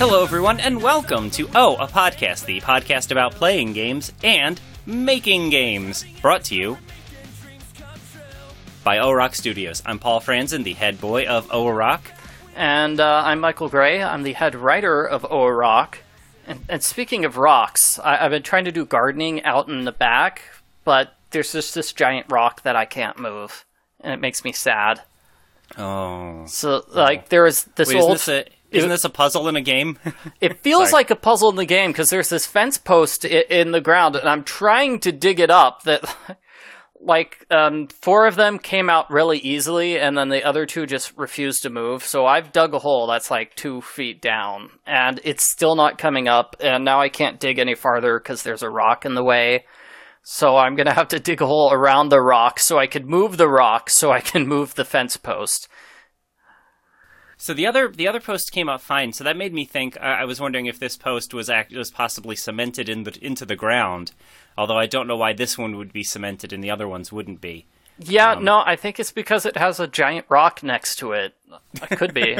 Hello, everyone, and welcome to a Podcast, the podcast about playing games and making games. Brought to you by O-Rock Studios. I'm Paul Franzen, the head boy of O-Rock. And I'm Michael Gray. I'm the head writer of O-Rock. And speaking of rocks, I've been trying to do gardening out in the back, but there's just this giant rock that I can't move, and it makes me sad. Oh. So, there is this Isn't this a puzzle in a game? It feels like a puzzle in the game, because there's this fence post in the ground, and I'm trying to dig it up that... four of them came out really easily, and then the other two just refused to move. So I've dug a hole that's 2 feet down, and it's still not coming up, and now I can't dig any farther because there's a rock in the way. So I'm going to have to dig a hole around the rock so I could move the rock so I can move the fence post. So the other post came out fine, so that made me think, I was wondering if this post was possibly cemented into the ground, although I don't know why this one would be cemented and the other ones wouldn't be. Yeah, no, I think it's because it has a giant rock next to it. It could be.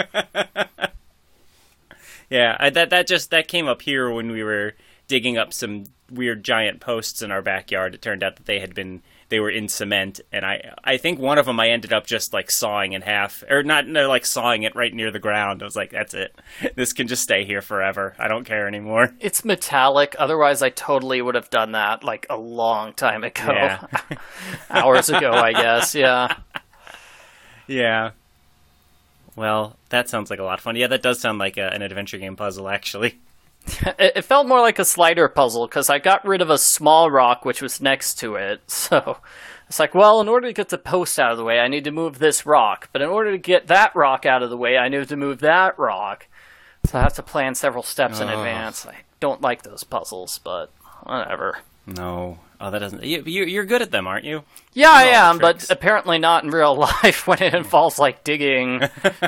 Yeah, that came up here when we were digging up some weird giant posts in our backyard. It turned out that they were in cement, and I think one of them I ended up just sawing in half, or sawing it right near the ground. I was like, that's it. This can just stay here forever. I don't care anymore. It's metallic. Otherwise, I totally would have done that a long time ago. Yeah. Hours ago, I guess. Yeah. Yeah. Well, that sounds like a lot of fun. Yeah, that does sound like an adventure game puzzle, actually. It felt more like a slider puzzle, because I got rid of a small rock which was next to it, so it's in order to get the post out of the way, I need to move this rock, but in order to get that rock out of the way, I need to move that rock, so I have to plan several steps in advance. I don't like those puzzles, but whatever. No. Oh, that doesn't... You're good at them, aren't you? Yeah, I am, but apparently not in real life when it involves, digging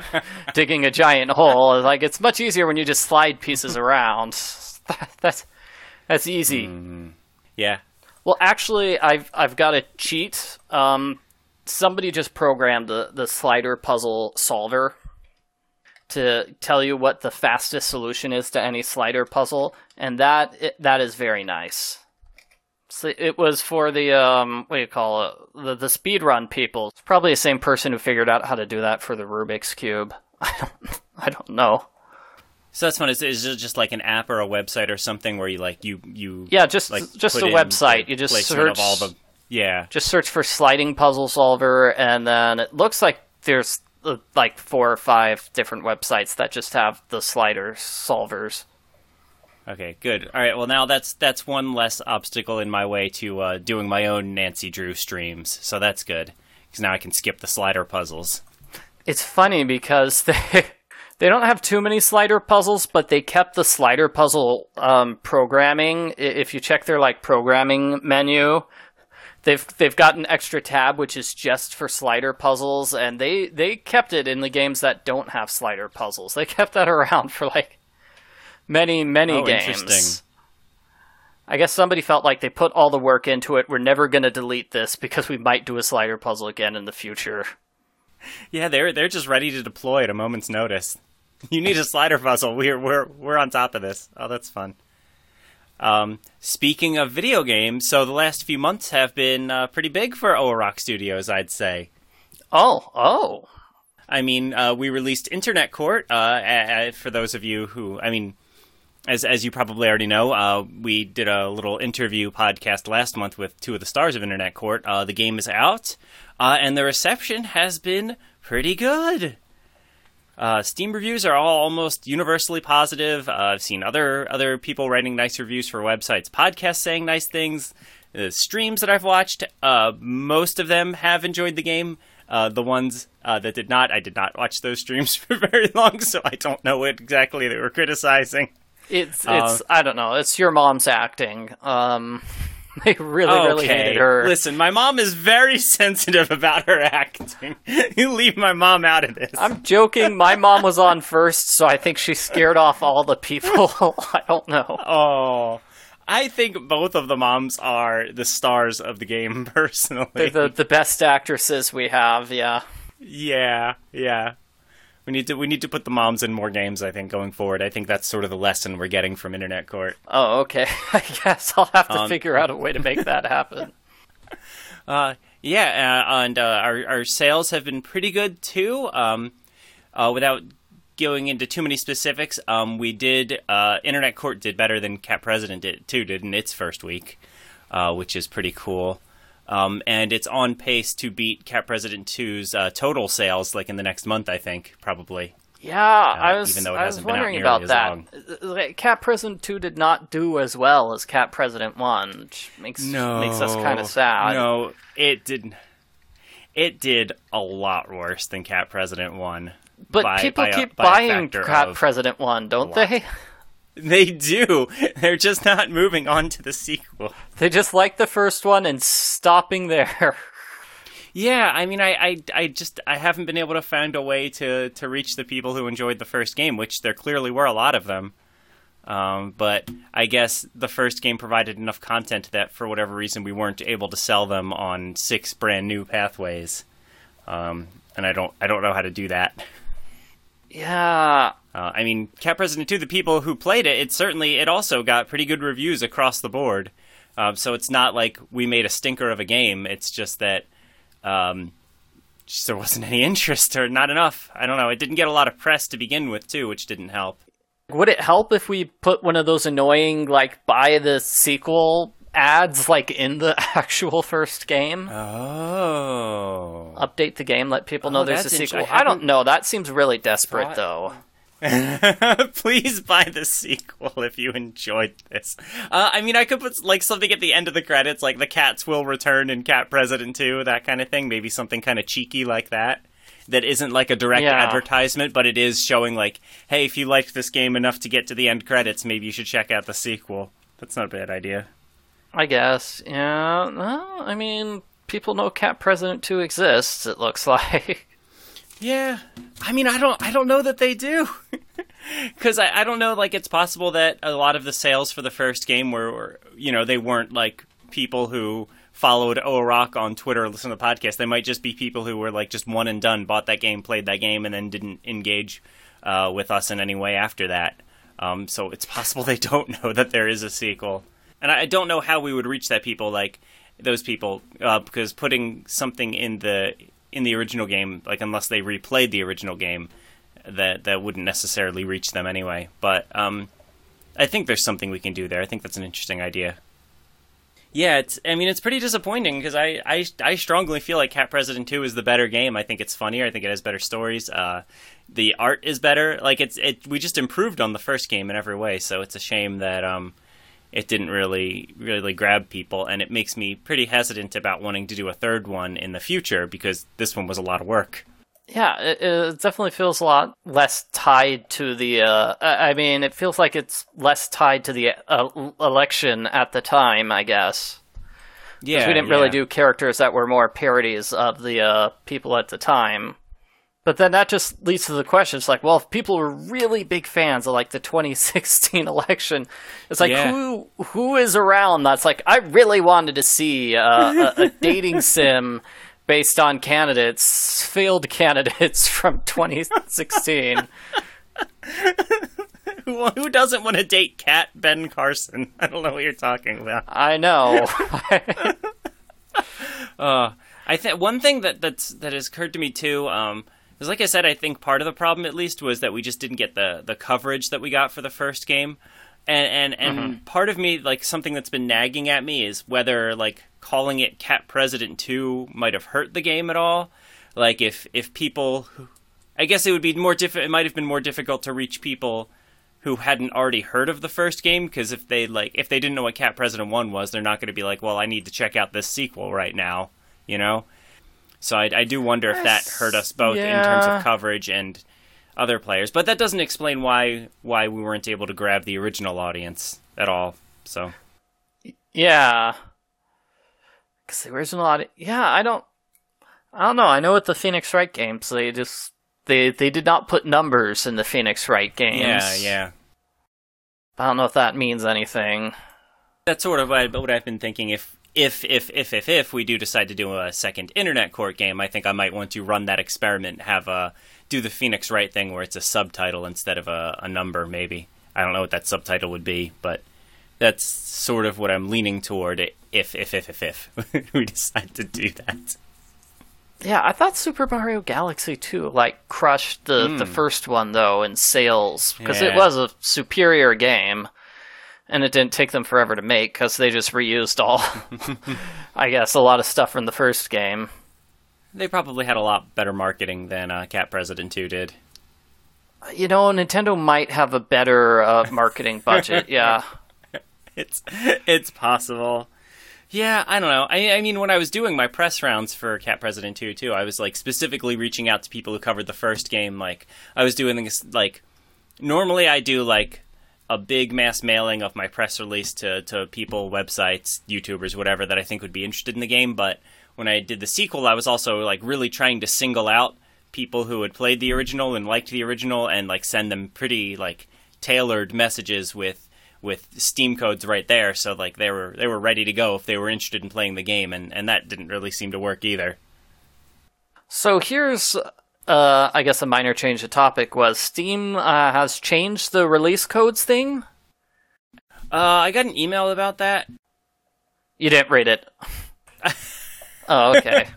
a giant hole. It's much easier when you just slide pieces around. That's easy. Mm, yeah. Well, actually, I've got a cheat. Somebody just programmed the slider puzzle solver to tell you what the fastest solution is to any slider puzzle, and that is very nice. So it was for the, the speedrun people. It's probably the same person who figured out how to do that for the Rubik's Cube. I don't know. So that's fun. Is it just an app or a website or something where you Yeah, just a website. You just search Just search for sliding puzzle solver, and then it looks like there's 4 or 5 different websites that just have the slider solvers. Okay, good. All right, well, now that's one less obstacle in my way to doing my own Nancy Drew streams, so that's good, because now I can skip the slider puzzles. It's funny, because they don't have too many slider puzzles, but they kept the slider puzzle programming. If you check their, programming menu, they've got an extra tab, which is just for slider puzzles, and they kept it in the games that don't have slider puzzles. They kept that around for, many games. Interesting. I guess somebody felt like they put all the work into it. We're never going to delete this because we might do a slider puzzle again in the future. Yeah, they're just ready to deploy at a moment's notice. You need a slider puzzle. We're on top of this. Oh, that's fun. Speaking of video games, so the last few months have been pretty big for O-Rock Studios, I'd say. Oh. I mean, we released Internet Court. For those of you who, As you probably already know, we did a little interview podcast last month with 2 of the stars of Internet Court. The game is out, and the reception has been pretty good. Steam reviews are all almost universally positive. I've seen other people writing nice reviews for websites, podcasts saying nice things. The streams that I've watched, most of them have enjoyed the game. The ones that did not, I did not watch those streams for very long, so I don't know what exactly they were criticizing. It's I don't know. It's your mom's acting. They really hated her. Listen, my mom is very sensitive about her acting. You leave my mom out of this. I'm joking. My mom was on first, so I think she scared off all the people. I don't know. Oh, I think both of the moms are the stars of the game, personally. They're the best actresses we have, yeah. Yeah. We need to put the moms in more games, I think, going forward. I think that's sort of the lesson we're getting from Internet Court. Oh, okay. I guess I'll have to figure out a way to make that happen. And our sales have been pretty good too. Without going into too many specifics, we did Internet Court did better than Cat President did in its first week, which is pretty cool. And it's on pace to beat Cat President 2's total sales, like in the next month, I think, probably. Yeah, I was wondering about that. Cat President 2 did not do as well as Cat President 1, which makes us kind of sad. No, it didn't. It did a lot worse than Cat President 1. But people keep buying Cat President 1, don't they? They do. They're just not moving on to the sequel. They just like the first one and stopping there. Yeah, I mean, I haven't been able to find a way to reach the people who enjoyed the first game, which there clearly were a lot of them. But I guess the first game provided enough content that for whatever reason we weren't able to sell them on 6 brand new pathways. And I don't know how to do that. Yeah. I mean, Cat President 2, the people who played it, it also got pretty good reviews across the board. So it's not like we made a stinker of a game. It's just that just there wasn't any interest or not enough. I don't know. It didn't get a lot of press to begin with, too, which didn't help. Would it help if we put one of those annoying, buy the sequel ads, in the actual first game? Oh. Update the game, let people know there's a sequel. I don't know. That seems really desperate, though. Please buy the sequel if you enjoyed this. I mean, I could put something at the end of the credits, like the cats will return in Cat President 2, that kind of thing. Maybe something kind of cheeky like that. That isn't like a direct advertisement, but it is showing hey, if you liked this game enough to get to the end credits, maybe you should check out the sequel. That's not a bad idea. I guess, yeah. Well, I mean, people know Cat President 2 exists, it looks like. Yeah. I mean, I don't know that they do. Because I don't know, it's possible that a lot of the sales for the first game were they weren't, people who followed ORock on Twitter or listened to the podcast. They might just be people who were, just one and done, bought that game, played that game, and then didn't engage with us in any way after that. So it's possible they don't know that there is a sequel. And I don't know how we would reach those people, because putting something in the original game, unless they replayed the original game, that wouldn't necessarily reach them anyway. But I think there's something we can do there. I think that's an interesting idea. Yeah, it's pretty disappointing because I strongly feel like Cat President 2 is the better game. I think it's funnier. I think it has better stories. The art is better. We just improved on the first game in every way. So it's a shame that it didn't really grab people, and it makes me pretty hesitant about wanting to do a third one in the future because this one was a lot of work. Yeah, it definitely feels a lot less tied to the... it feels like it's less tied to the election at the time, I guess. Yeah, we didn't really do characters that were more parodies of the people at the time. But then that just leads to the question. It's if people were really big fans of, the 2016 election, it's who is around that's I really wanted to see a dating sim based on failed candidates from 2016. Who doesn't want to date Cat Ben Carson? I don't know what you're talking about. I know. I think one thing that has occurred to me too, is like I said, I think part of the problem at least was that we just didn't get the coverage that we got for the first game. And part of me, something that's been nagging at me is whether, calling it Cat President 2 might have hurt the game at all. If people... I guess it would be more it might have been more difficult to reach people who hadn't already heard of the first game, because if they didn't know what Cat President 1 was, they're not going to be well, I need to check out this sequel right now, So I do wonder if that hurt us both in terms of coverage and other players. But that doesn't explain why we weren't able to grab the original audience at all. So yeah, because the original audience. Yeah, I don't know. I know with the Phoenix Wright games, they did not put numbers in the Phoenix Wright games. Yeah. I don't know if that means anything. That's sort of what I've been thinking. if we do decide to do a second Internet Court game, I think I might want to run that experiment, do the Phoenix Wright thing where it's a subtitle instead of a number, maybe. I don't know what that subtitle would be, but that's sort of what I'm leaning toward if we decide to do that. Yeah, I thought Super Mario Galaxy 2 crushed the first one though in sales because it was a superior game, and it didn't take them forever to make because they just reused all, I guess, a lot of stuff from the first game. They probably had a lot better marketing than Cat President 2 did. Nintendo might have a better marketing budget. Yeah, it's possible. Yeah, I don't know. I mean, when I was doing my press rounds for Cat President 2, too, I was, specifically reaching out to people who covered the first game. I was doing this, normally I do, a big mass mailing of my press release to people, websites, YouTubers, whatever, that I think would be interested in the game. But when I did the sequel, I was also, really trying to single out people who had played the original and liked the original and, send them pretty, tailored messages with Steam codes right there, so they were ready to go if they were interested in playing the game, and that didn't really seem to work either. So here's, I guess, a minor change of topic was Steam has changed the release codes thing. I got an email about that. You didn't read it. Oh, okay.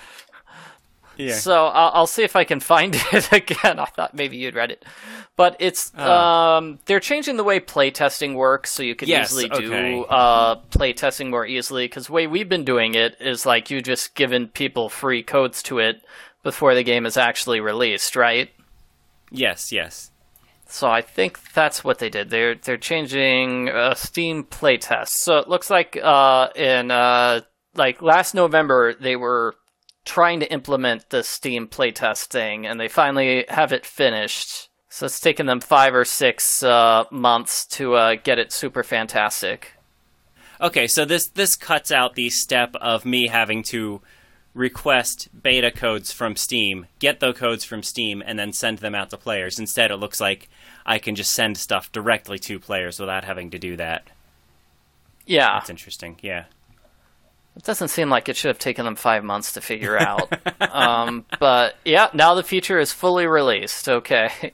Yeah. So I'll see if I can find it again. I thought maybe you'd read it. But it's they're changing the way playtesting works, so you can easily do playtesting more easily. Because the way we've been doing it is you just giving people free codes to it before the game is actually released, right? Yes. So I think that's what they did. They're changing Steam playtest. So it looks like in last November they were trying to implement the Steam playtest thing, and they finally have it finished. So it's taken them 5 or 6 months to get it super fantastic. Okay, so this cuts out the step of me having to request beta codes from Steam, get the codes from Steam, and then send them out to players. Instead, it looks like I can just send stuff directly to players without having to do that. Yeah. That's interesting, yeah. It doesn't seem like it should have taken them 5 months to figure out. But yeah, now the feature is fully released. Okay.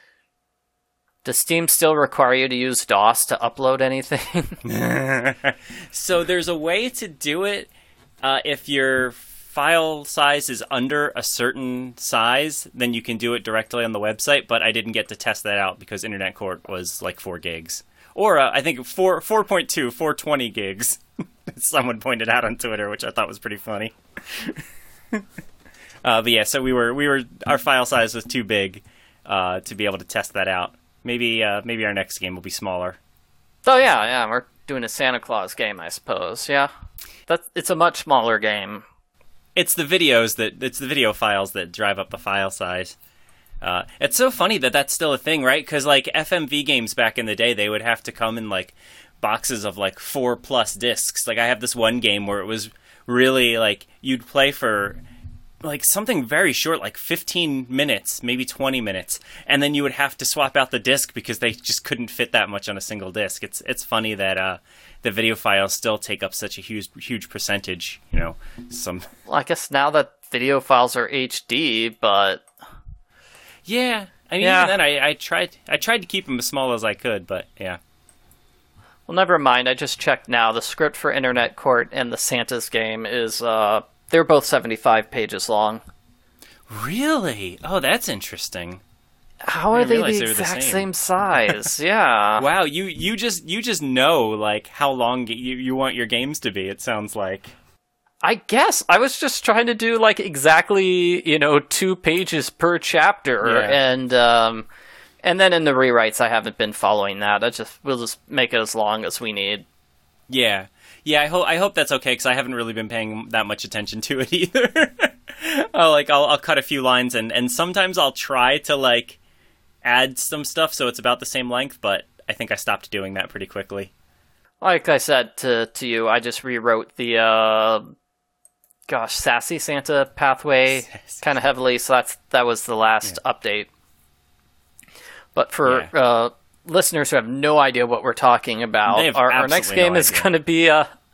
Does Steam still require you to use DOS to upload anything? So there's a way to do it if your file size is under a certain size, then you can do it directly on the website, but I didn't get to test that out because Internet Court was 4 gigs. Or I think 4.2, 420 gigs. Someone pointed out on Twitter, which I thought was pretty funny. But yeah, so our file size was too big to be able to test that out. Maybe our next game will be smaller. Oh yeah, we're doing a Santa Claus game, I suppose. Yeah, it's a much smaller game. It's the video files that drive up the file size. It's so funny that that's still a thing, right? Because FMV games back in the day, they would have to come in boxes of 4+ discs. I have this one game where it was really you'd play for something very short, 15 minutes, maybe 20 minutes, and then you would have to swap out the disc because they just couldn't fit that much on a single disc. It's funny that the video files still take up such a huge percentage. Well, I guess now that video files are HD, but yeah, I mean, even then I tried to keep them as small as I could, but yeah. Well, never mind. I just checked now. The script for Internet Court and the Santa's game is they're both 75 pages long. Really? Oh, that's interesting. How are they the exact same size? Yeah. Wow, you just know how long you want your games to be. It sounds like. I guess I was just trying to do exactly 2 pages per chapter, and then in the rewrites I haven't been following that. We'll just make it as long as we need. Yeah. I hope that's okay because I haven't really been paying that much attention to it either. I'll cut a few lines and sometimes I'll try to add some stuff so it's about the same length, but I think I stopped doing that pretty quickly. Like I said to you, I just rewrote the Sassy Santa pathway kind of heavily, so that was the last update. But for listeners who have no idea what we're talking about, our next game is going to be a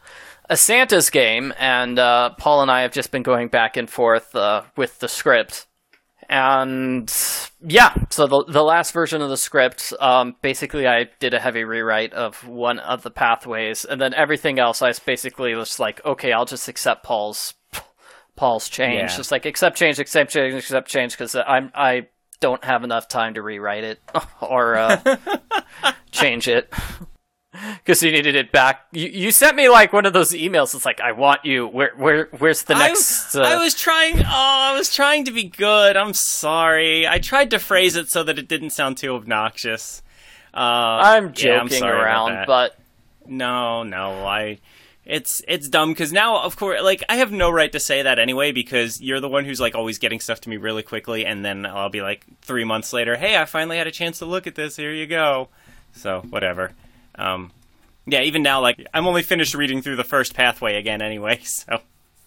a Santa's game, and Paul and I have just been going back and forth with the script. And yeah, so the last version of the script, basically I did a heavy rewrite of one of the pathways, and then everything else I basically was like, okay, I'll just accept Paul's change. Yeah. Just like accept change, because I don't have enough time to rewrite it or change it. Because you needed it back. You sent me like one of those emails. It's like, I want you. Where's the next? I was trying to be good. I'm sorry. I tried to phrase it so that it didn't sound too obnoxious. I'm joking around, but no. It's dumb because now, of course, like I have no right to say that anyway because you're the one who's like always getting stuff to me really quickly, and then I'll be like 3 months later, hey, I finally had a chance to look at this. Here you go. So whatever. Yeah, even now, like, I'm only finished reading through the first pathway again anyway, so...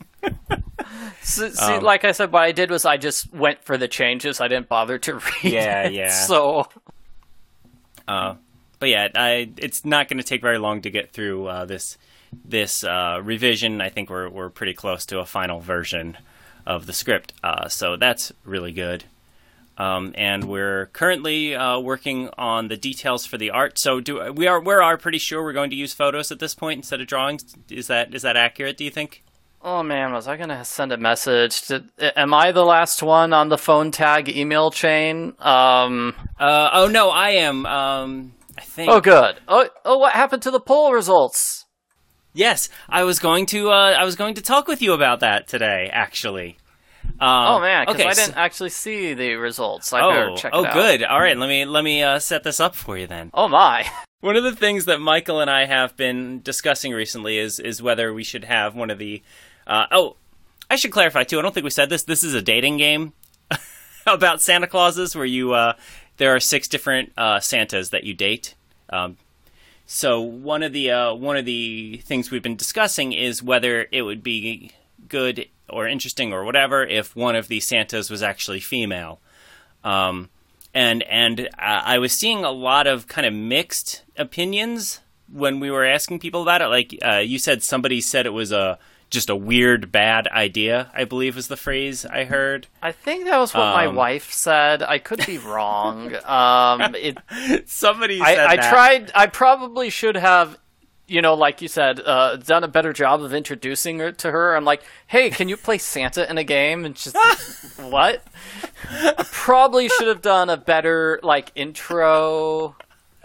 See, like I said, what I did was I just went for the changes. I didn't bother to read it. Yeah. So... but yeah, it's not going to take very long to get through this revision. I think we're pretty close to a final version of the script, so that's really good. And we're currently working on the details for the art. So we are pretty sure we're going to use photos at this point instead of drawings. Is that accurate? Do you think? Oh man, was I gonna send a message? Am I the last one on the phone tag email chain? Oh no, I am. I think. Oh good. Oh, what happened to the poll results? Yes, I was going to talk with you about that today, actually. Oh man, because okay, I didn't actually see the results. I better check it out. Oh, good. All right, let me set this up for you then. Oh my. One of the things that Michael and I have been discussing recently is whether we should have one of the. I should clarify too. I don't think we said this. This is a dating game about Santa Clauses, where you there are 6 different Santas that you date. So one of the things we've been discussing is whether it would be good or interesting or whatever if one of these Santas was actually female. And I was seeing a lot of kind of mixed opinions when we were asking people about it. Like you said, somebody said it was just a weird, bad idea, I believe was the phrase I heard. I think that was what my wife said. I could be wrong. Somebody said that. I probably should have, like you said, done a better job of introducing her to her. I'm like, hey, can you play Santa in a game? And she's what? I probably should have done a better, intro.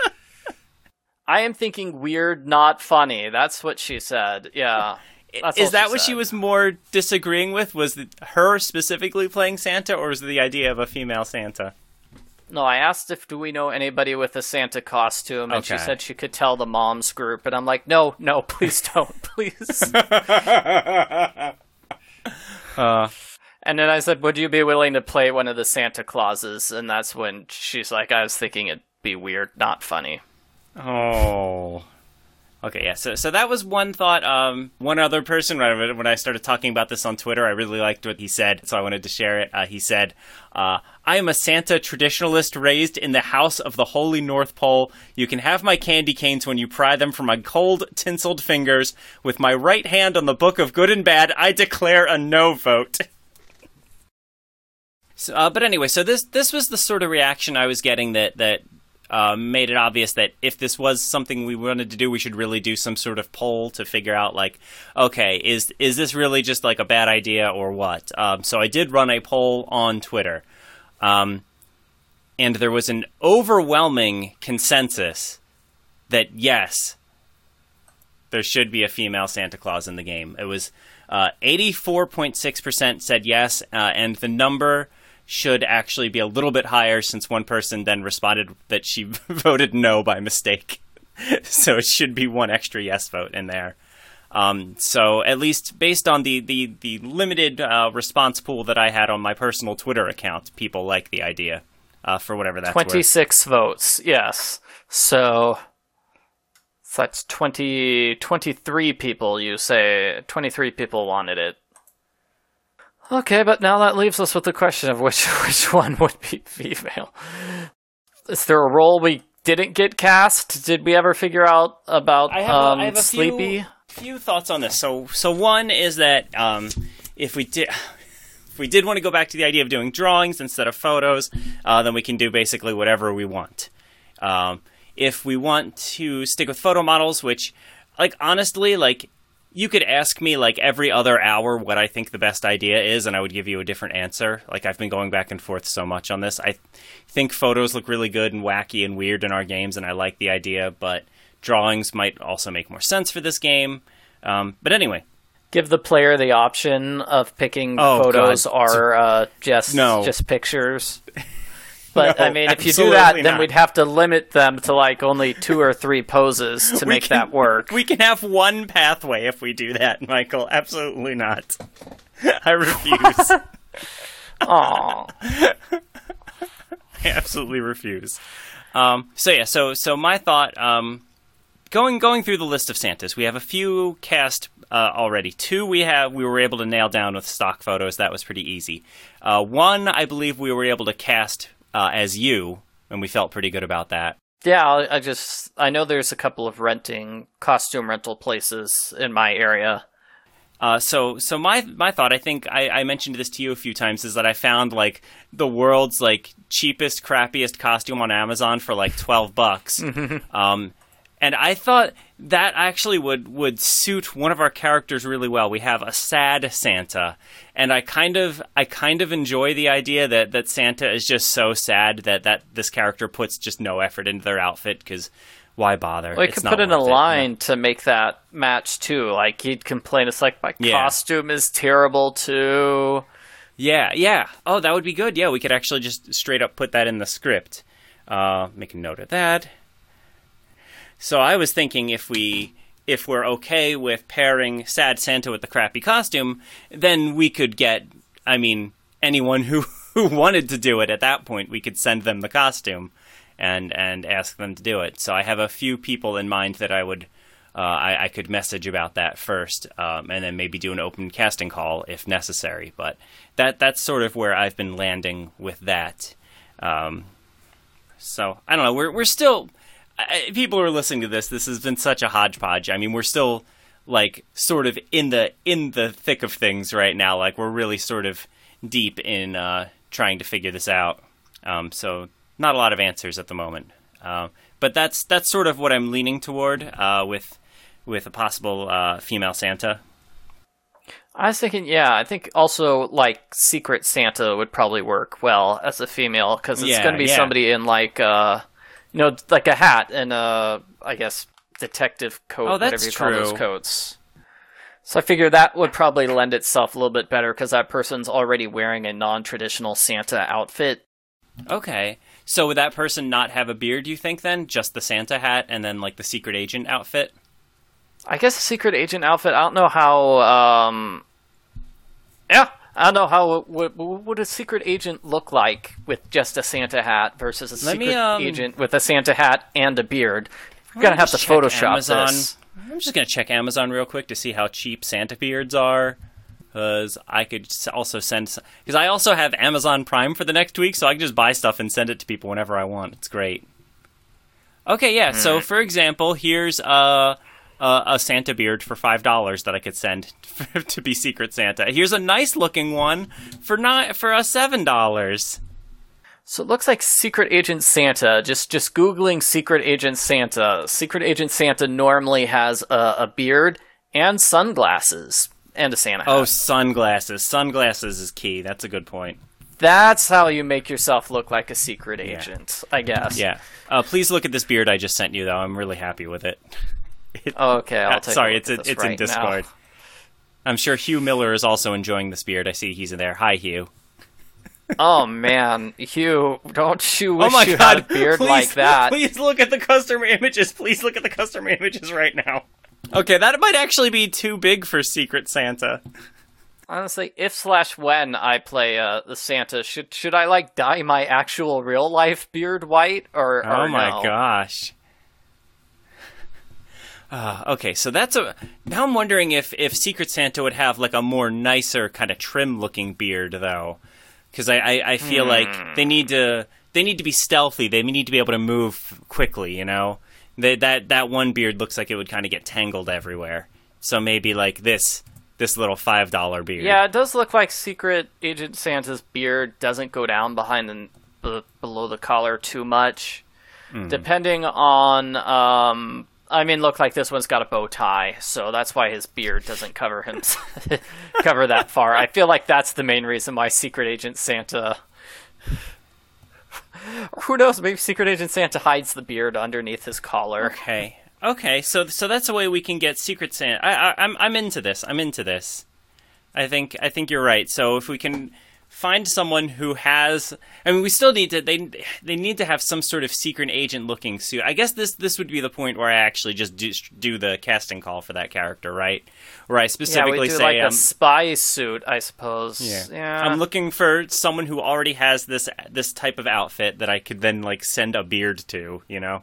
I am thinking weird, not funny. That's what she said. Yeah. Is that what she was more disagreeing with? Was it her specifically playing Santa, or was it the idea of a female Santa? No, I asked do we know anybody with a Santa costume, and she said she could tell the mom's group, and I'm like, no, please don't, please. And then I said, would you be willing to play one of the Santa Clauses? And that's when she's like, I was thinking it'd be weird, not funny. Oh... Okay, yeah, so that was one thought. One other person, when I started talking about this on Twitter, I really liked what he said, so I wanted to share it. He said, I am a Santa traditionalist raised in the house of the Holy North Pole. You can have my candy canes when you pry them from my cold, tinseled fingers. With my right hand on the book of good and bad, I declare a no vote. So, but anyway, so this was the sort of reaction I was getting that made it obvious that if this was something we wanted to do, we should really do some sort of poll to figure out, okay, is this really just a bad idea or what? So I did run a poll on Twitter, and there was an overwhelming consensus that yes, there should be a female Santa Claus in the game. It was 84.6% said yes, and the number should actually be a little bit higher since one person then responded that she voted no by mistake. So it should be one extra yes vote in there. So at least based on the limited response pool that I had on my personal Twitter account, people like the idea for whatever that's 26 votes, yes. So that's 23 people, you say. 23 people wanted it. Okay, but now that leaves us with the question of which one would be female. Is there a role we didn't get cast? Did we ever figure out about I have Sleepy? few thoughts on this. So one is that if we did want to go back to the idea of doing drawings instead of photos, then we can do basically whatever we want. If we want to stick with photo models, which, like, honestly, like, you could ask me, like, every other hour what I think the best idea is, and I would give you a different answer. Like, I've been going back and forth so much on this. I think photos look really good and wacky and weird in our games, and I like the idea, but drawings might also make more sense for this game. But anyway. Give the player the option of picking photos or just pictures. But, No, I mean, if you do that, absolutely then not. we'd have to limit them to, like, only 2 or 3 poses to make that work. We can have one pathway if we do that, Michael. Absolutely not. I refuse. Aww. I absolutely refuse. So my thought, going through the list of Santas, we have a few cast already. 2 we were able to nail down with stock photos. That was pretty easy. 1, I believe we were able to cast as you, and we felt pretty good about that. Yeah, I know there's a couple of costume rental places in my area. So my thought, I think I mentioned this to you a few times, is that I found, like, the world's, like, cheapest, crappiest costume on Amazon for, like, $12. And I thought that actually would suit one of our characters really well. We have a sad Santa, and I kind of enjoy the idea that Santa is just so sad that this character puts just no effort into their outfit, because why bother? Well, you could put in a line to make that match, too. Like, he'd complain, it's like, my costume is terrible, too. Yeah. Oh, that would be good. Yeah, we could actually just straight up put that in the script. Make a note of that. So I was thinking if we're okay with pairing sad Santa with the crappy costume, then we could get, I mean, anyone who wanted to do it at that point, we could send them the costume and ask them to do it. So I have a few people in mind that I would I could message about that first, and then maybe do an open casting call if necessary. But that's sort of where I've been landing with that. So I don't know. We're still. People who are listening to this has been such a hodgepodge. I mean, we're still, like, sort of in the thick of things right now. Like, we're really sort of deep in trying to figure this out. So not a lot of answers at the moment. But that's sort of what I'm leaning toward with a possible female Santa. I was thinking, I think also, like, Secret Santa would probably work well as a female, because it's going to be somebody in, like, like a hat and I guess, detective coat, whatever you call those coats. So I figure that would probably lend itself a little bit better, because that person's already wearing a non-traditional Santa outfit. Okay. So would that person not have a beard, you think, then? Just the Santa hat and then, like, the secret agent outfit? I guess the secret agent outfit, I don't know how, I don't know how would a secret agent look like with just a Santa hat versus a secret agent with a Santa hat and a beard. We're going to have to Photoshop this. I'm just going to check Amazon real quick to see how cheap Santa beards are. Because I could also because I also have Amazon Prime for the next week, so I can just buy stuff and send it to people whenever I want. It's great. Okay, yeah. So, for example, here's a Santa beard for $5 that I could send to be Secret Santa. Here's a nice looking one for $7. So it looks like Secret Agent Santa. Just Googling Secret Agent Santa. Secret Agent Santa normally has a beard and sunglasses and a Santa hat. Oh, sunglasses. Sunglasses is key. That's a good point. That's how you make yourself look like a secret agent, I guess. Yeah. Please look at this beard I just sent you, though. I'm really happy with it. Okay, I'll take sorry, a look at this it's right in Discord. now. I'm sure Hugh Miller is also enjoying this beard. I see he's in there. Hi, Hugh. Oh man, Hugh, don't you wish you God. had a beard Please, like that? Please look at the custom images. Please look at the custom images right now. Okay, that might actually be too big for Secret Santa. Honestly, if/when I play the Santa, should I like dye my actual real life beard white or Oh my no? gosh. Okay, so now I'm wondering if Secret Santa would have like a more nicer kind of trim looking beard though, because I feel like they need to be stealthy. They need to be able to move quickly. You know, that one beard looks like it would kind of get tangled everywhere. So maybe like this little $5 beard. Yeah, it does look like Secret Agent Santa's beard doesn't go down behind below the collar too much. Depending on, look like this one's got a bow tie, so that's why his beard doesn't cover him cover that far. I feel like that's the main reason why Secret Agent Santa. Who knows? Maybe Secret Agent Santa hides the beard underneath his collar. Okay. So that's a way we can get Secret Santa. I'm into this. I think you're right. So if we can find someone who has, we still need to. They need to have some sort of secret agent looking suit. I guess this would be the point where I actually just do the casting call for that character, right? Where I specifically we do say, like a spy suit, I suppose. Yeah. I'm looking for someone who already has this type of outfit that I could then like send a beard to,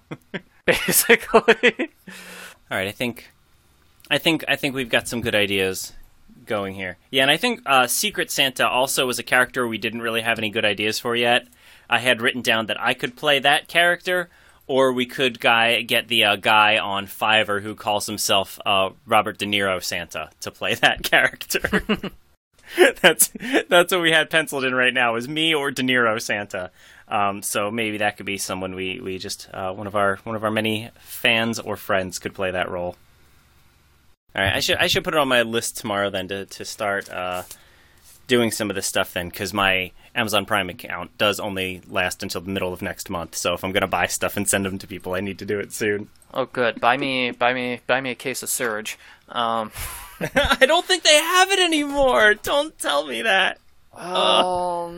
Basically. All right, I think we've got some good ideas going here. Yeah, and I think Secret Santa also was a character we didn't really have any good ideas for yet. I had written down that I could play that character, or we could get the guy on Fiverr who calls himself Robert De Niro Santa to play that character. That's what we had penciled in right now, is me or De Niro Santa. So maybe that could be someone we just one of our many fans or friends could play that role. All right, I should put it on my list tomorrow then to start doing some of this stuff then, because my Amazon Prime account does only last until the middle of next month. So if I'm gonna buy stuff and send them to people, I need to do it soon. Oh, good. Buy me a case of Surge. I don't think they have it anymore. Don't tell me that. Oh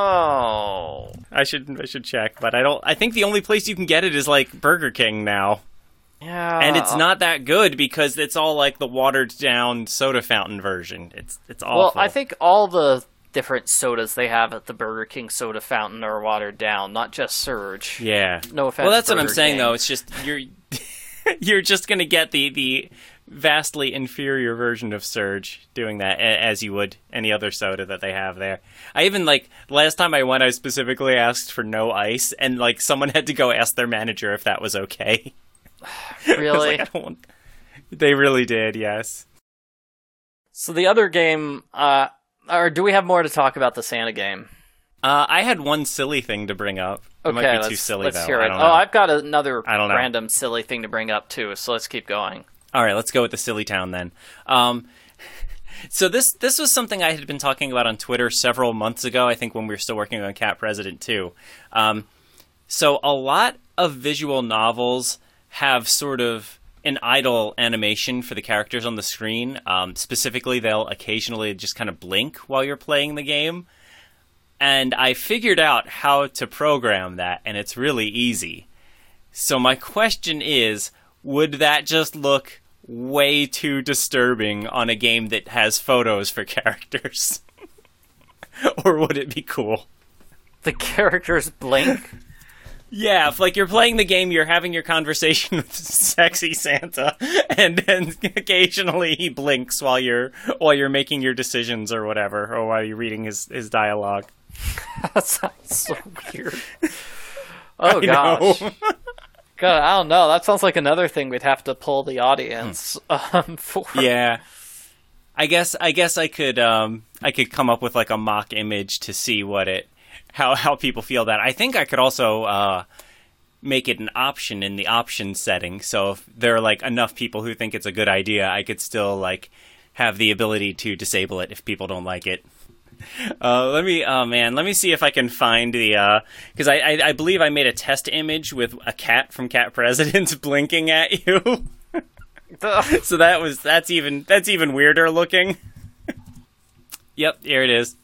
no! I should check, but I don't. I think the only place you can get it is like Burger King now. Yeah, and it's not that good because it's all like the watered down soda fountain version. It's awful. Well, I think all the different sodas they have at the Burger King soda fountain are watered down, not just Surge. Yeah. No offense. Well, that's Burger what I'm saying King. though. It's just you're just gonna get the vastly inferior version of Surge doing that, as you would any other soda that they have there. I even, last time I went, I specifically asked for no ice, and, someone had to go ask their manager if that was okay. Really? I don't want... They really did, yes. So the other game, or do we have more to talk about the Santa game? I had one silly thing to bring up. It might be too silly, let's though. hear it. I don't know. I've got another I don't know. random silly thing to bring up, too, so let's keep going. All right, let's go with the silly town then. So this was something I had been talking about on Twitter several months ago, I think when we were still working on Cat President 2. So a lot of visual novels have sort of an idle animation for the characters on the screen. Specifically, they'll occasionally just kind of blink while you're playing the game. And I figured out how to program that, and it's really easy. So my question is, would that just look way too disturbing on a game that has photos for characters? Or would it be cool? The characters blink? Yeah, if you're playing the game, you're having your conversation with sexy Santa, and then occasionally he blinks while you're making your decisions or whatever, or while you're reading his dialogue. That sounds so weird. Oh gosh. God, I don't know. That sounds like another thing we'd have to pull the audience for. Yeah, I guess I could come up with a mock image to see how people feel that. I think I could also make it an option in the option setting. So if there are enough people who think it's a good idea, I could still have the ability to disable it if people don't like it. Let me see if I can find the, because I believe I made a test image with a cat from Cat President blinking at you. So that's even weirder looking. Yep, here it is.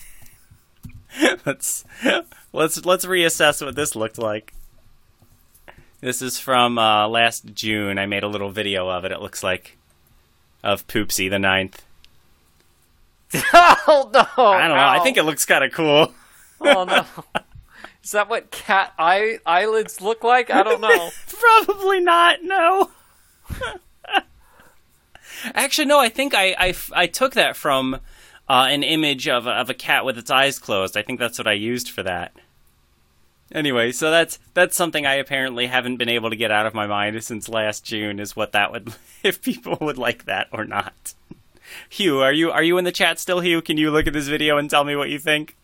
Let's reassess what this looked like. This is from last June. I made a little video of it. It looks like of Poopsie the 9th. Oh no! I don't know. I think it looks kind of cool. Oh no! Is that what cat eyelids look like? I don't know. Probably not. No. Actually, no. I think I took that from an image of a cat with its eyes closed. I think that's what I used for that. Anyway, so that's something I apparently haven't been able to get out of my mind since last June, is what that would, if people would like that or not. Hugh, are you in the chat still, Hugh? Can you look at this video and tell me what you think?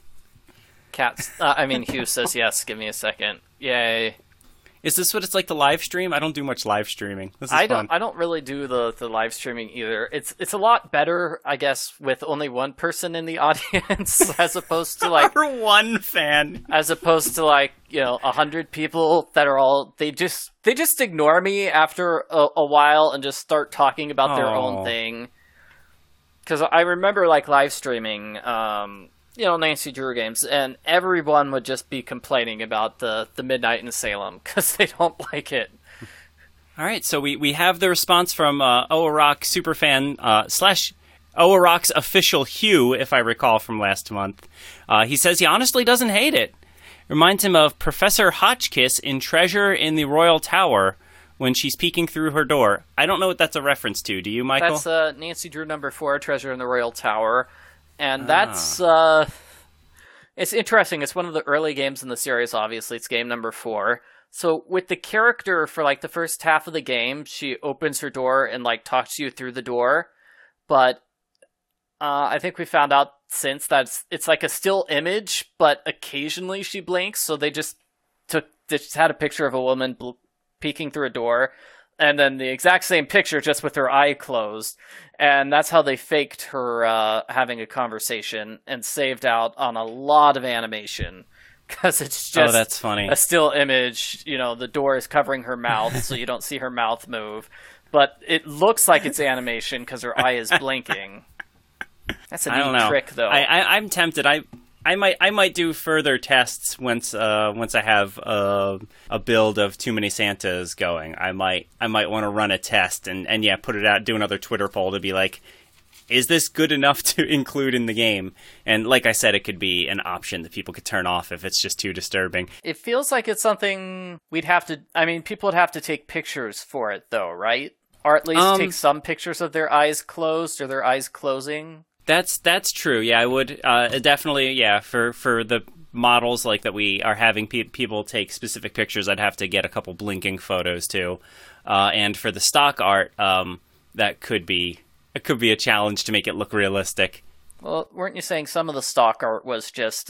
Hugh says yes, give me a second. Yay. Is this what it's like to live stream? I don't do much live streaming. This is fun. I don't really do the live streaming either. It's a lot better, I guess, with only one person in the audience as opposed to like or one fan. As opposed to 100 people that are all they just ignore me after a while and just start talking about their own thing. Because I remember live streaming Nancy Drew games, and everyone would just be complaining about the Midnight in Salem because they don't like it. All right, so we have the response from Owarock superfan / Owarock's official Hugh, if I recall from last month. He says he honestly doesn't hate it. Reminds him of Professor Hotchkiss in Treasure in the Royal Tower when she's peeking through her door. I don't know what that's a reference to. Do you, Michael? That's Nancy Drew number 4, Treasure in the Royal Tower. And that's, it's interesting. It's one of the early games in the series, obviously. It's game number 4. So with the character for, the first half of the game, she opens her door and, talks to you through the door. But I think we found out since that it's a still image, but occasionally she blinks. So they just had a picture of a woman peeking through a door, and then the exact same picture, just with her eye closed. And that's how they faked her having a conversation and saved out on a lot of animation. Because it's just that's funny. A still image. The door is covering her mouth, so you don't see her mouth move. But it looks like it's animation because her eye is blinking. That's a neat trick, though. I'm tempted. I might do further tests once I have a build of Too Many Santas going. I might want to run a test and put it out, do another Twitter poll to be like, is this good enough to include in the game? And like I said, it could be an option that people could turn off if it's just too disturbing. It feels like it's something people would have to take pictures for it though, right? Or at least take some pictures of their eyes closed or their eyes closing. That's true. Yeah, I would definitely. Yeah, for the models that we are having people take specific pictures, I'd have to get a couple blinking photos too. And for the stock art, that could be a challenge to make it look realistic. Well, weren't you saying some of the stock art was just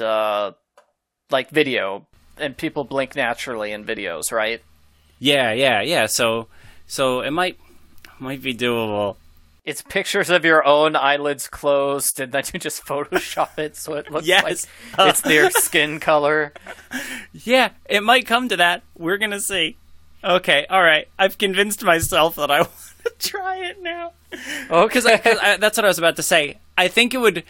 video, and people blink naturally in videos, right? Yeah. So it might be doable. It's pictures of your own eyelids closed, and then you just Photoshop it so it looks like it's their skin color. Yeah, it might come to that. We're going to see. Okay, all right. I've convinced myself that I want to try it now. Oh, because that's what I was about to say. I think it would...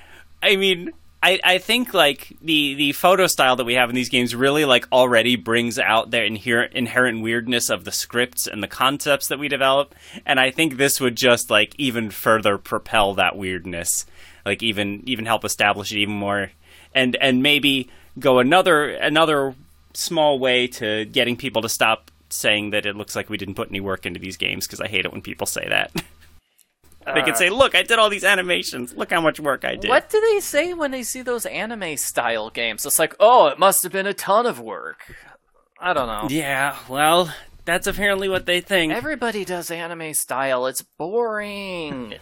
I think the photo style that we have in these games really already brings out their inherent weirdness of the scripts and the concepts that we develop, and I think this would just even further propel that weirdness, even help establish it even more, and maybe go another small way to getting people to stop saying that it looks like we didn't put any work into these games, because I hate it when people say that. They can say, look, I did all these animations. Look how much work I did. What do they say when they see those anime-style games? It's it must have been a ton of work. I don't know. Yeah, well, that's apparently what they think. Everybody does anime-style. It's boring.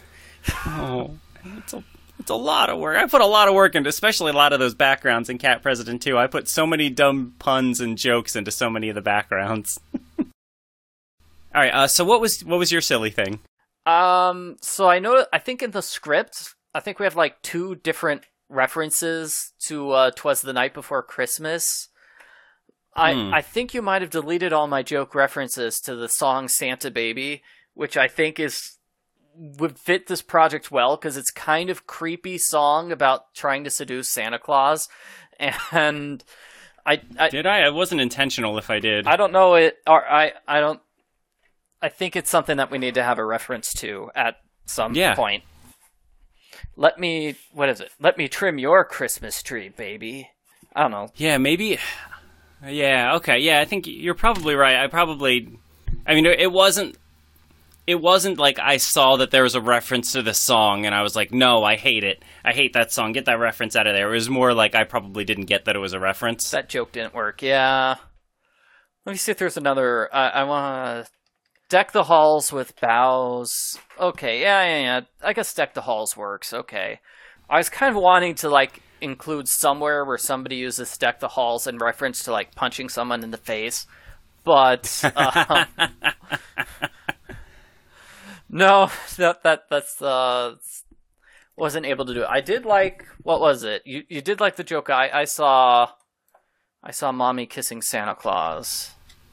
It's a lot of work. I put a lot of work into, especially a lot of those backgrounds in Cat President 2. I put so many dumb puns and jokes into so many of the backgrounds. All right, so what was your silly thing? So I think in the script, I think we have 2 different references to 'Twas the Night Before Christmas. I think you might have deleted all my joke references to the song Santa Baby, which I think would fit this project well, because it's kind of creepy song about trying to seduce Santa Claus. And Did I? It wasn't intentional if I did. I don't know it, or I don't. I think it's something that we need to have a reference to at some point. Let me trim your Christmas tree, baby. I don't know. Yeah, maybe. Yeah, okay. Yeah, I think you're probably right. It wasn't it wasn't like I saw that there was a reference to the song and I was like, no, I hate it. I hate that song. Get that reference out of there. It was more like I probably didn't get that it was a reference. That joke didn't work. Yeah. Let me see if there's another. I want to deck the halls with boughs. Okay, yeah. I guess deck the halls works. Okay. I was kind of wanting to, like, include somewhere where somebody uses deck the halls in reference to, like, punching someone in the face. But, no, that's wasn't able to do it. I did like, what was it? You did like the joke. I saw mommy kissing Santa Claus.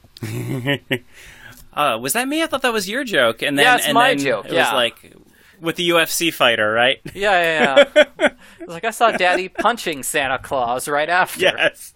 Was that me? I thought that was your joke. And then, yeah, it's my joke. It was like with the UFC fighter, right? Yeah. It was like I saw Daddy punching Santa Claus right after. Yes.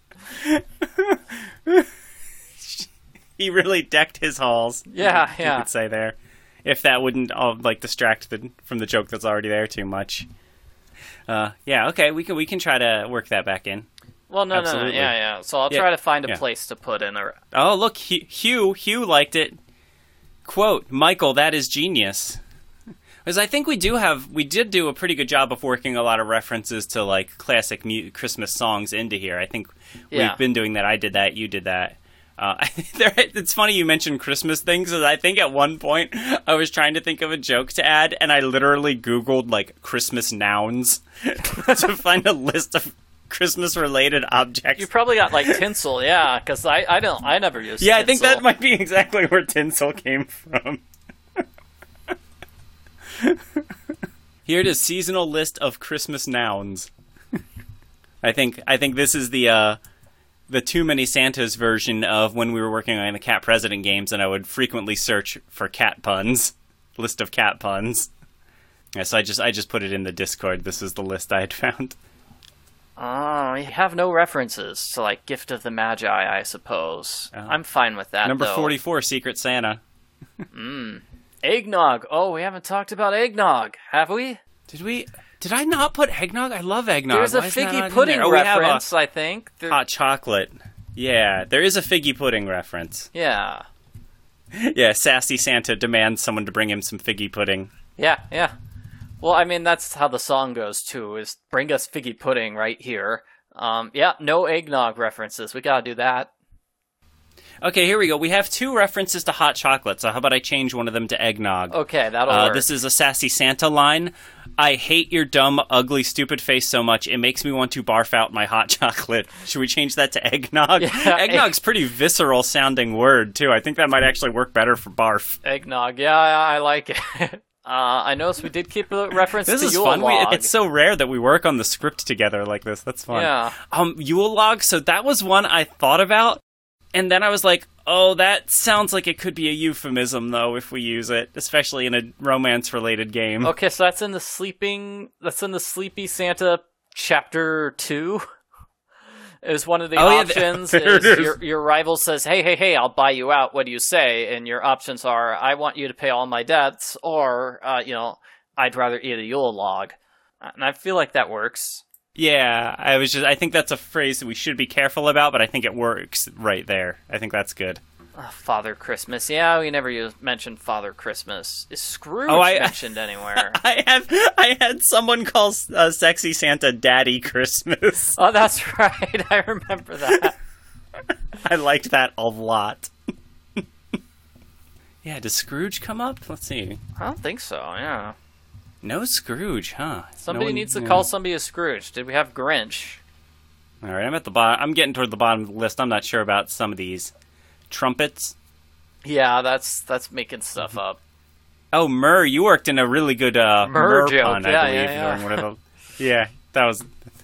He really decked his halls. Yeah. You could say there. If that wouldn't distract from the joke that's already there too much. Yeah. Okay. We can try to work that back in. Well, no. Yeah. So I'll try to find a place to put in. Oh, look, Hugh liked it. Quote, Michael, that is genius. Because I think we did do a pretty good job of working a lot of references to, like, classic Christmas songs into here. I think we've been doing that. I did that. You did that. It's funny you mentioned Christmas things, because I think at one point I was trying to think of a joke to add, and I literally Googled, like, Christmas nouns to find a list of Christmas-related objects. You probably got, like, tinsel, yeah, because I never used tinsel. Yeah, I think that might be exactly where tinsel came from. Here it is, seasonal list of Christmas nouns. I think this is the Too Many Santas version of when we were working on the Cat President games, and I would frequently search for cat puns. List of cat puns. Yeah, so I just put it in the Discord. This is the list I had found. Oh, you have no references to, like, Gift of the Magi, I suppose. I'm fine with that, Number though. 44, Secret Santa. Eggnog. Oh, we haven't talked about eggnog, have we? Did I not put eggnog? I love eggnog. There's a figgy pudding reference, I think. Hot chocolate. Yeah, there is a figgy pudding reference. Yeah. Yeah, sassy Santa demands someone to bring him some figgy pudding. Yeah. Well, I mean, that's how the song goes, too, is bring us figgy pudding right here. No eggnog references. We gotta do that. Okay, here we go. We have 2 references to hot chocolate, so how about I change one of them to eggnog? Okay, that'll work. This is a sassy Santa line. I hate your dumb, ugly, stupid face so much, it makes me want to barf out my hot chocolate. Should we change that to eggnog? Yeah, Eggnog's pretty visceral sounding word, too. I think that might actually work better for barf. Eggnog, yeah, I like it. I noticed we did keep a reference to Yule This is fun. log. It's so rare that we work on the script together like this. That's fun. Yeah. Yule log, so that was one I thought about, and then I was like, oh, that sounds like it could be a euphemism, though, if we use it, especially in a romance-related game. Okay, so that's in the Sleepy Santa Chapter 2. Is one of the options. Your rival says, hey, I'll buy you out. What do you say? And your options are, I want you to pay all my debts, or, I'd rather eat a Yule log. And I feel like that works. Yeah, I think that's a phrase that we should be careful about, but I think it works right there. I think that's good. Father Christmas. Yeah, we never mentioned Father Christmas. Is Scrooge mentioned anywhere? I had someone call Sexy Santa Daddy Christmas. Oh, that's right. I remember that. I liked that a lot. Yeah, does Scrooge come up? Let's see. I don't think so, yeah. No Scrooge, huh? Somebody needs to call somebody a Scrooge. Did we have Grinch? All right, I'm at the bottom. I'm getting toward the bottom of the list. I'm not sure about some of these. Trumpets. Yeah, that's making stuff up. Oh, Myrrh, you worked in a really good Myrrh joke. pun, I believe. Yeah. Or whatever. Yeah, that was...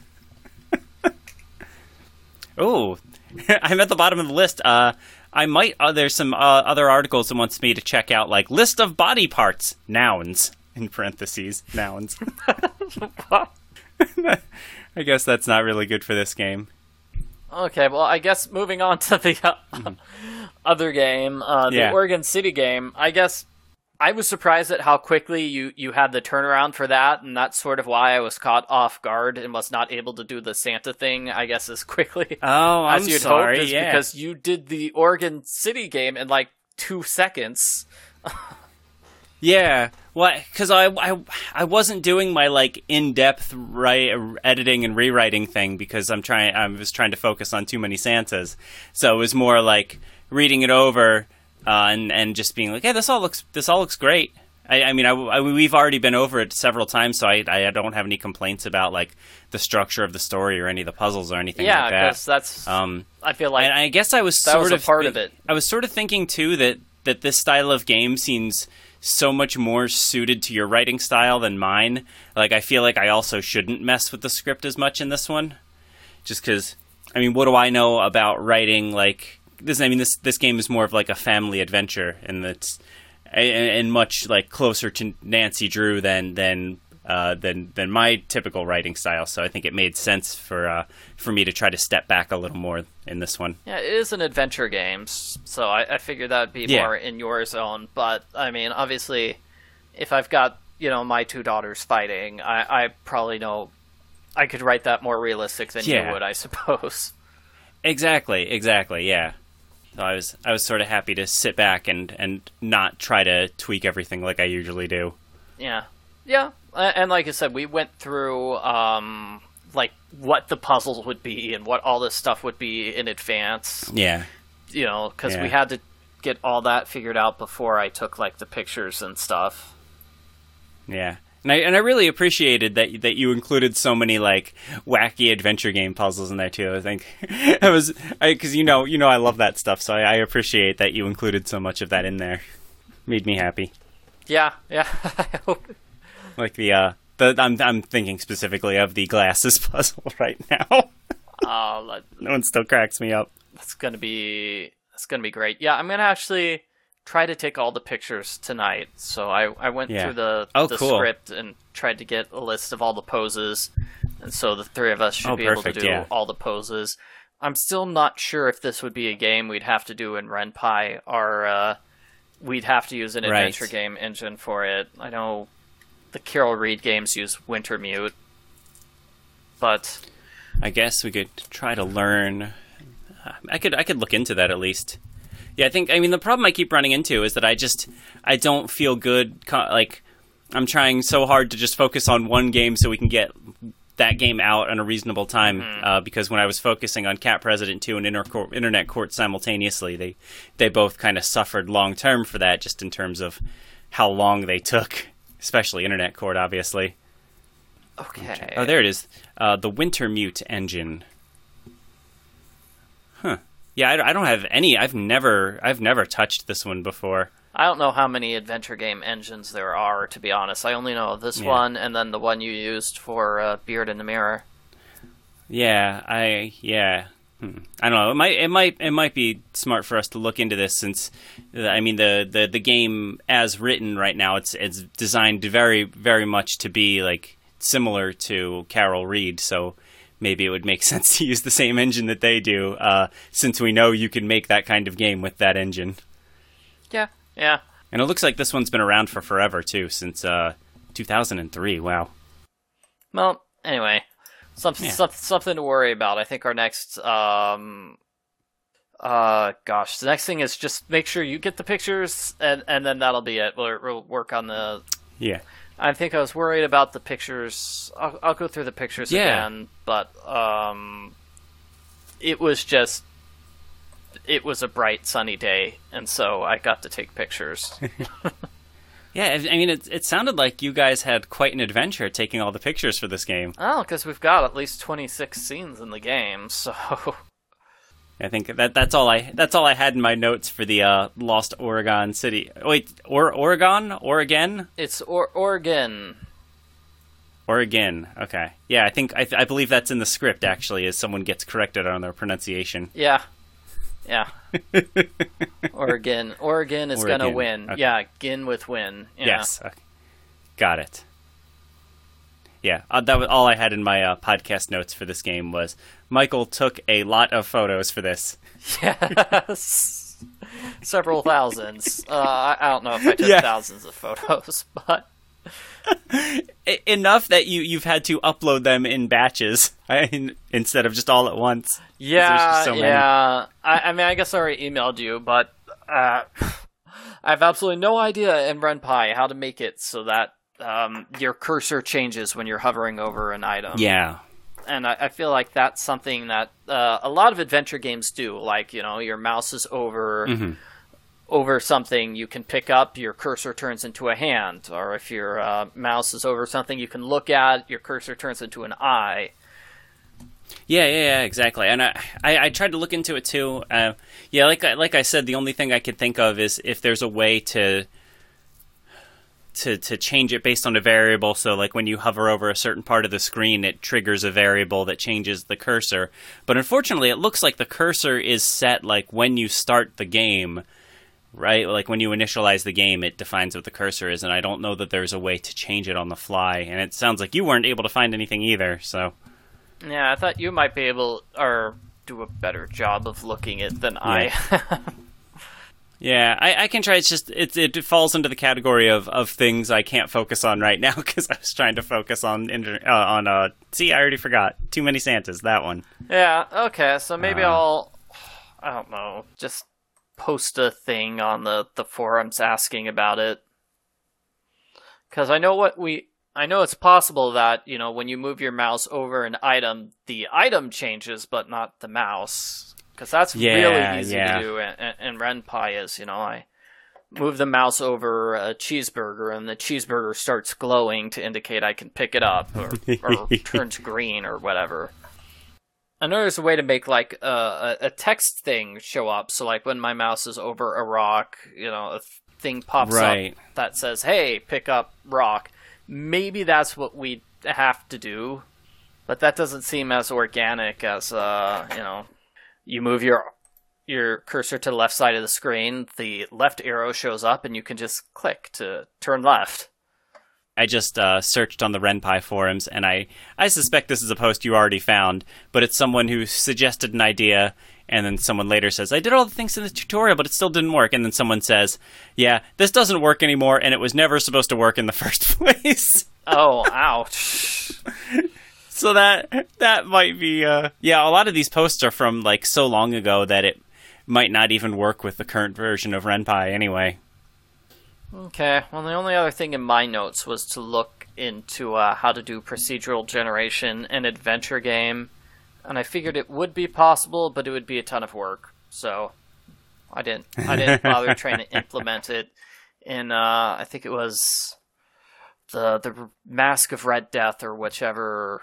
Oh, I'm at the bottom of the list. There's some other articles that wants me to check out, like list of body parts, nouns, in parentheses, nouns. I guess that's not really good for this game. Okay, well, I guess moving on to the other game, the Oregon City game, I guess I was surprised at how quickly you had the turnaround for that, and that's sort of why I was caught off guard and was not able to do the Santa thing, I guess, as quickly as you'd hoped, because you did the Oregon City game in like 2 seconds. Yeah, well, because I wasn't doing my like in-depth editing and rewriting thing because I was trying to focus on Too Many Santas, so it was more like reading it over and just being like, hey, this all looks great. I mean, we've already been over it several times, so I don't have any complaints about like the structure of the story or any of the puzzles or anything like that. Yeah, because that's I feel like, and I guess I was that sort was of a part of it. I was sort of thinking too that this style of game seems so much more suited to your writing style than mine. Like, I feel like I also shouldn't mess with the script as much in this one, just because. I mean, what do I know about writing like this? I mean, this game is more of like a family adventure, and it's and much like closer to Nancy Drew than my typical writing style. So I think it made sense for me to try to step back a little more in this one. Yeah, it is an adventure game, so I figured that would be more in your zone. But I mean, obviously, if I've got my two daughters fighting, I probably know I could write that more realistic than you would, I suppose. Exactly, yeah. So I was sort of happy to sit back and not try to tweak everything like I usually do. Yeah. And like I said, we went through like what the puzzles would be and what all this stuff would be in advance. Yeah. Because we had to get all that figured out before I took like the pictures and stuff. Yeah. And I really appreciated that you included so many like wacky adventure game puzzles in there too. I think because I love that stuff, so I appreciate that you included so much of that in there. Made me happy. Yeah. I hope. Like I'm thinking specifically of the glasses puzzle right now. That one still cracks me up. That's gonna be great. Yeah, I'm gonna actually try to take all the pictures tonight. So I went through the cool. script and tried to get a list of all the poses, and so the three of us should be able to do all the poses. I'm still not sure if this would be a game we'd have to do in Ren'Py, or we'd have to use an adventure game engine for it. I know the Carol Reed games use Wintermute, but I guess we could try to learn. I could look into that at least. Yeah, the problem I keep running into is that I don't feel good. Like, I'm trying so hard to just focus on one game so we can get that game out in a reasonable time. Because when I was focusing on Cat President 2 and Internet Court simultaneously, they both kind of suffered long term for that, just in terms of how long they took, especially Internet Court, obviously. Okay. Oh, there it is. The Wintermute engine. Huh. Yeah, I don't have any. I've never touched this one before. I don't know how many adventure game engines there are, to be honest. I only know this one and then the one you used for Beard in the Mirror. Yeah, I don't know. It might be smart for us to look into this, since the game as written right now, it's designed very, very much to be like similar to Carol Reed, so maybe it would make sense to use the same engine that they do, since we know you can make that kind of game with that engine. Yeah. And it looks like this one's been around for forever, too, since 2003. Wow. Well, anyway, something to worry about. I think our next, the next thing is just make sure you get the pictures, and then that'll be it. We'll work on the... Yeah. I think I was worried about the pictures. I'll go through the pictures again, but it was a bright, sunny day, and so I got to take pictures. Yeah, I mean, it sounded like you guys had quite an adventure taking all the pictures for this game. Oh, because we've got at least 26 scenes in the game, so... I think that's all I had in my notes for the Lost Oregon City. Wait, Oregon? It's Oregon. Oregon. Okay. Yeah, I believe that's in the script, actually, as someone gets corrected on their pronunciation. Yeah. Oregon is gonna win. Okay. Yeah, Gin with win. Yeah. Yes. Okay. Got it. Yeah, that was all I had in my podcast notes for this game. Was Michael took a lot of photos for this. Yes. Several thousands. I don't know if I took thousands of photos, but... Enough that you've had to upload them in batches instead of just all at once. Yeah, so yeah. I mean, I guess I already emailed you, but I have absolutely no idea in Ren'Py how to make it so that your cursor changes when you're hovering over an item. Yeah. And I feel like that's something that a lot of adventure games do. Like, your mouse is over something you can pick up, your cursor turns into a hand. Or if your mouse is over something you can look at, your cursor turns into an eye. Yeah, exactly. And I tried to look into it too. Like I said, the only thing I could think of is if there's a way to change it based on a variable. So like when you hover over a certain part of the screen, it triggers a variable that changes the cursor. But unfortunately, it looks like the cursor is set like when you start the game, right? Like when you initialize the game, it defines what the cursor is. And I don't know that there's a way to change it on the fly. And it sounds like you weren't able to find anything either. So yeah, I thought you might be able or do a better job of looking it than I. Yeah, I can try. It's just it falls into the category of things I can't focus on right now because I was trying to focus on see, I already forgot. Too Many Santas, that one. Yeah, okay, so maybe I don't know, just post a thing on the forums asking about it. Because I know it's possible that, when you move your mouse over an item, the item changes, but not the mouse. Because that's really easy to do in Ren'Py is, I move the mouse over a cheeseburger and the cheeseburger starts glowing to indicate I can pick it up or turns green or whatever. I know there's a way to make like a text thing show up. So like when my mouse is over a rock, a thing pops up that says, hey, pick up rock. Maybe that's what we have to do. But that doesn't seem as organic as, you move your cursor to the left side of the screen, the left arrow shows up, and you can just click to turn left. I just searched on the Ren'Py forums, and I suspect this is a post you already found, but it's someone who suggested an idea, and then someone later says, I did all the things in the tutorial, but it still didn't work. And then someone says, yeah, this doesn't work anymore, and it was never supposed to work in the first place. Oh, ouch. So that might be, a lot of these posts are from, like, so long ago that it might not even work with the current version of Ren'Py anyway. Okay, well, the only other thing in my notes was to look into how to do procedural generation in an adventure game, and I figured it would be possible, but it would be a ton of work, so I didn't bother trying to implement it in, I think it was the Mask of Red Death or whichever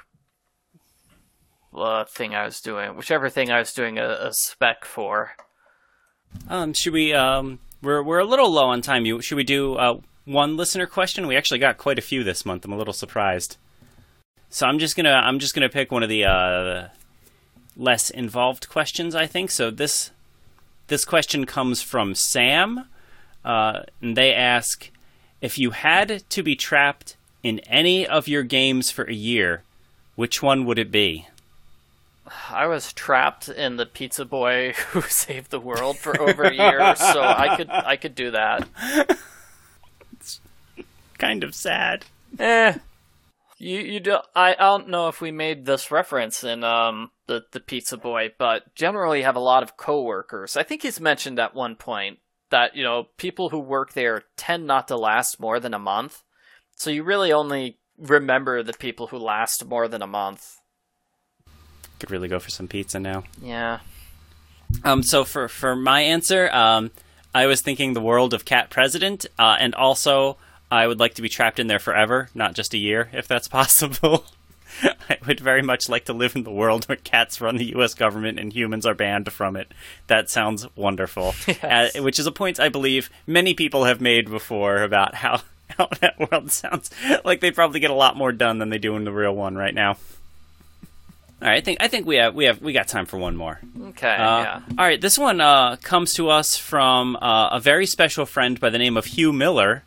thing I was doing a spec for. Should we, we're a little low on time. Should we do one listener question? We actually got quite a few this month. I'm a little surprised. So I'm just gonna pick one of the less involved questions, I think. So this question comes from Sam, and they ask, if you had to be trapped in any of your games for a year, which one would it be? I was trapped in the Pizza Boy Who Saved the World for over a year, so I could do that. It's kind of sad. You do. I don't know if we made this reference in the Pizza Boy, but generally have a lot of coworkers. I think he's mentioned at one point that people who work there tend not to last more than a month, so you really only remember the people who last more than a month. Could really go for some pizza now. Yeah. So for my answer, I was thinking the world of Cat President, and also I would like to be trapped in there forever, not just a year, if that's possible. I would very much like to live in the world where cats run the U.S. government and humans are banned from it. That sounds wonderful. Yes. Which is a point I believe many people have made before about how that world sounds like they probably get a lot more done than they do in the real one right now. All right, I think we got time for one more. Okay. Yeah. All right, this one comes to us from a very special friend by the name of Hugh Miller.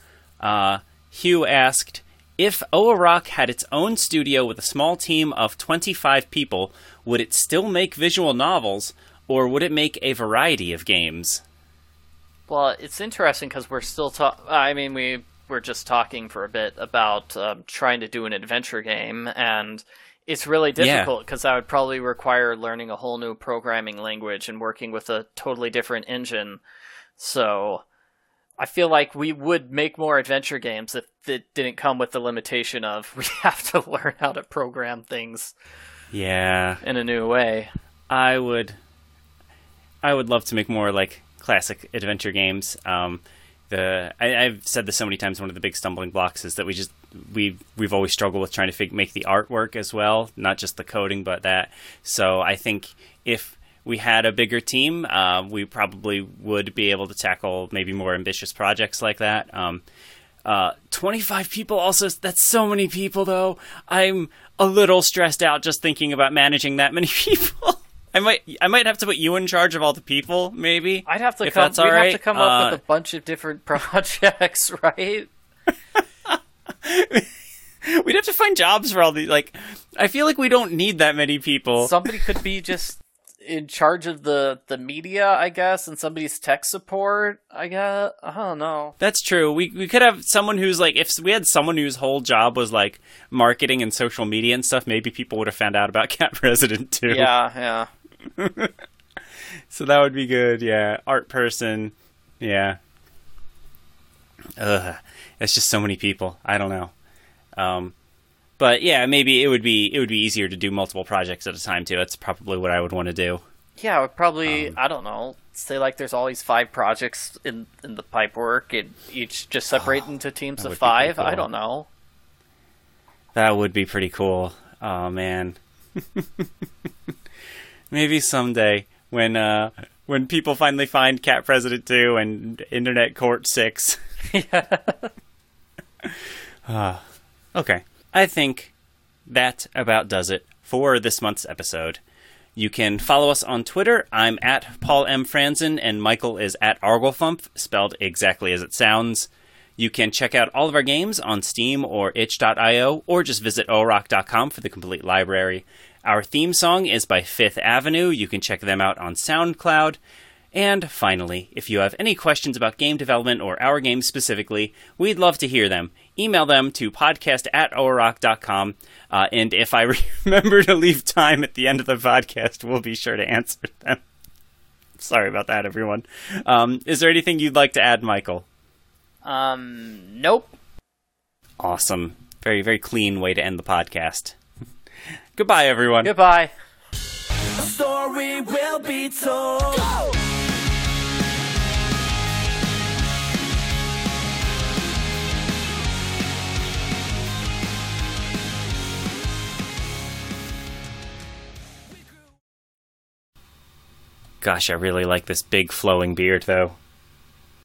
Hugh asked, if OAROC had its own studio with a small team of 25 people, would it still make visual novels, or would it make a variety of games? Well, it's interesting because we're still we were just talking for a bit about trying to do an adventure game, and it's really difficult because that would probably require learning a whole new programming language and working with a totally different engine. So I feel like we would make more adventure games if it didn't come with the limitation of we have to learn how to program things in a new way. I would love to make more like classic adventure games. I've said this so many times. One of the big stumbling blocks is that we've always struggled with trying to make the artwork as well, not just the coding, but that. So I think if we had a bigger team, we probably would be able to tackle maybe more ambitious projects like that. 25 people also, that's so many people though. I'm a little stressed out just thinking about managing that many people. I might have to put you in charge of all the people, maybe. I'd have to if come. That's all right. Have to come up with a bunch of different projects, right? We'd have to find jobs for all these. Like, I feel like we don't need that many people. Somebody could be just in charge of the media, I guess, and somebody's tech support. I guess. I don't know. That's true. We could have someone who's like, if we had someone whose whole job was like marketing and social media and stuff, maybe people would have found out about Cat President too. Yeah. So that would be good. Yeah, art person. Yeah. It's just so many people. I don't know. But yeah, maybe it would be easier to do multiple projects at a time too. That's probably what I would want to do. Yeah, I would probably, I don't know, say like there's always 5 projects in the pipe work, and each just separate into teams of 5. Cool. I don't know. That would be pretty cool. Oh man. Maybe someday when people finally find Cat President 2 and Internet Court 6. Yeah. Okay. I think that about does it for this month's episode. You can follow us on Twitter. I'm at Paul M. Franzen, and Michael is at Arglefump, spelled exactly as it sounds. You can check out all of our games on Steam or itch.io, or just visit orock.com for the complete library. Our theme song is by Fifth Avenue. You can check them out on SoundCloud. And finally, if you have any questions about game development or our games specifically, we'd love to hear them. Email them to podcast@orock.com. And if I remember to leave time at the end of the podcast, we'll be sure to answer them. Sorry about that, everyone. Is there anything you'd like to add, Michael? Nope. Awesome. Very, very clean way to end the podcast. Goodbye, everyone. Goodbye. A story will be told. Go! Gosh, I really like this big flowing beard, though.